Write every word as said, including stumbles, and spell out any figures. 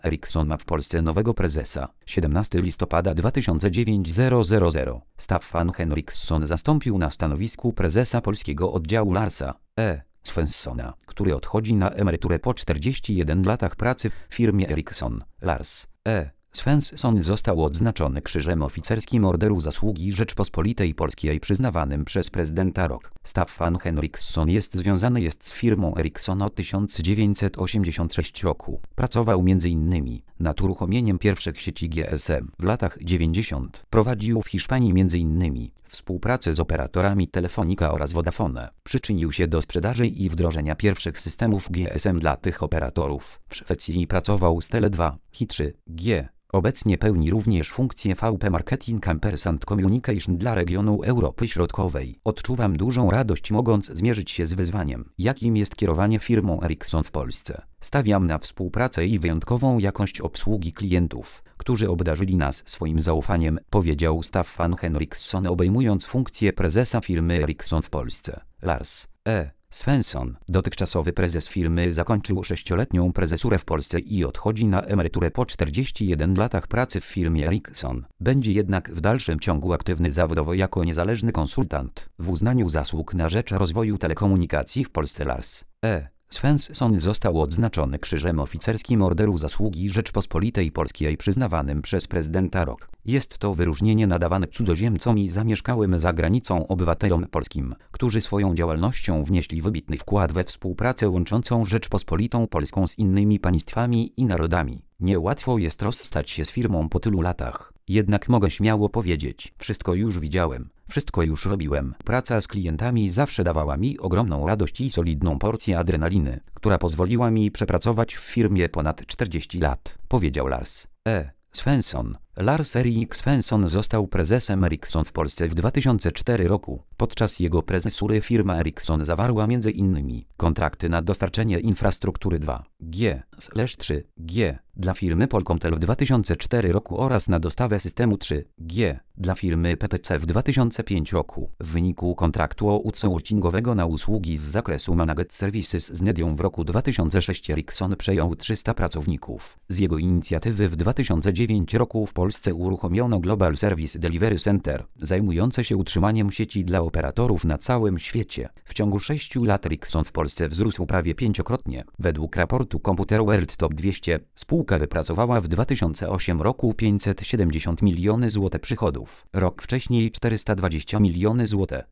Ericsson ma w Polsce nowego prezesa. siedemnastego listopada dwa tysiące dziewiątego. Staffan Henriksson zastąpił na stanowisku prezesa polskiego oddziału Larsa E. Svenssona, który odchodzi na emeryturę po czterdziestu jeden latach pracy w firmie Ericsson. Lars E. Svensson został odznaczony Krzyżem Oficerskim Orderu Zasługi Rzeczpospolitej Polskiej przyznawanym przez prezydenta rok. Staffan Henriksson jest związany jest z firmą Ericsson od tysiąc dziewięćset osiemdziesiątego szóstego roku. Pracował między innymi nad uruchomieniem pierwszych sieci G S M w latach dziewięćdziesiątych. Prowadził w Hiszpanii między innymi współpracę z operatorami Telefonica oraz Vodafone. Przyczynił się do sprzedaży i wdrożenia pierwszych systemów G S M dla tych operatorów. W Szwecji pracował z Tele dwa i trzy G. Obecnie pełni również funkcję V P Marketing and Communication dla regionu Europy Środkowej. Odczuwam dużą radość, mogąc zmierzyć się z wyzwaniem, jakim jest kierowanie firmą Ericsson w Polsce. Stawiam na współpracę i wyjątkową jakość obsługi klientów, którzy obdarzyli nas swoim zaufaniem, powiedział Staffan Henriksson, obejmując funkcję prezesa firmy Ericsson w Polsce. Lars E. Svensson, dotychczasowy prezes firmy, zakończył sześcioletnią prezesurę w Polsce i odchodzi na emeryturę po czterdziestu jeden latach pracy w firmie Ericsson. Będzie jednak w dalszym ciągu aktywny zawodowo jako niezależny konsultant w uznaniu zasług na rzecz rozwoju telekomunikacji w Polsce. Lars E. Svensson został odznaczony Krzyżem Oficerskim Orderu Zasługi Rzeczpospolitej Polskiej przyznawanym przez prezydenta rok. Jest to wyróżnienie nadawane cudzoziemcom i zamieszkałym za granicą obywatelom polskim, którzy swoją działalnością wnieśli wybitny wkład we współpracę łączącą Rzeczpospolitą Polską z innymi państwami i narodami. Niełatwo jest rozstać się z firmą po tylu latach. Jednak mogę śmiało powiedzieć, wszystko już widziałem, wszystko już robiłem. Praca z klientami zawsze dawała mi ogromną radość i solidną porcję adrenaliny, która pozwoliła mi przepracować w firmie ponad czterdzieści lat, powiedział Lars E. Svensson. Lars Erik Svensson został prezesem Ericsson w Polsce w dwa tysiące czwartym roku. Podczas jego prezesury firma Ericsson zawarła między innymi kontrakty na dostarczenie infrastruktury dwa G trzy G dla firmy Polkomtel w dwa tysiące czwartym roku oraz na dostawę systemu trzy G dla firmy P T C w dwa tysiące piątym roku. W wyniku kontraktu outsourcingowego na usługi z zakresu Managed Services z Nedią w roku dwa tysiące szóstym Ericsson przejął trzysta pracowników. Z jego inicjatywy w dwa tysiące dziewiątym roku w Polsce uruchomiono Global Service Delivery Center, zajmujące się utrzymaniem sieci dla operatorów na całym świecie. W ciągu sześciu lat Ericsson w Polsce wzrósł prawie pięciokrotnie. Według raportu Computer World Top dwieście spółka wypracowała w dwa tysiące ósmym roku pięćset siedemdziesiąt milionów złotych przychodów. Rok wcześniej czterysta dwadzieścia milionów złotych.